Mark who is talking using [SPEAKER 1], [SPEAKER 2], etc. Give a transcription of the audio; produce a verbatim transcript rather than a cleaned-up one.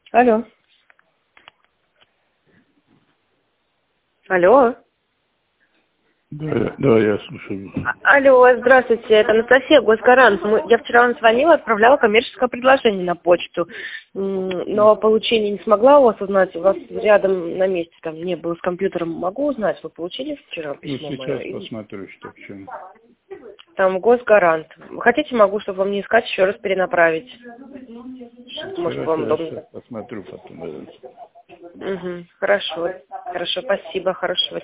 [SPEAKER 1] Алло. Алло.
[SPEAKER 2] Да, да, я слушаю.
[SPEAKER 1] А- Алло, здравствуйте, это Анастасия, Госгарант. Мы- Я вчера вам звонила, отправляла коммерческое предложение на почту, М, но получение не смогла у вас узнать, у вас рядом на месте там не было с компьютером. Могу узнать, вы получили вчера
[SPEAKER 2] Ну,
[SPEAKER 1] письмо
[SPEAKER 2] сейчас
[SPEAKER 1] мое? И
[SPEAKER 2] посмотрю, что в чем.
[SPEAKER 1] Там Госгарант. Хотите, могу, чтобы вам не искать, еще раз перенаправить. Может,
[SPEAKER 2] Хорошо,
[SPEAKER 1] вам
[SPEAKER 2] я
[SPEAKER 1] удобно.
[SPEAKER 2] сейчас посмотрю потом.
[SPEAKER 1] Угу, хорошо, хорошо, спасибо, хорошего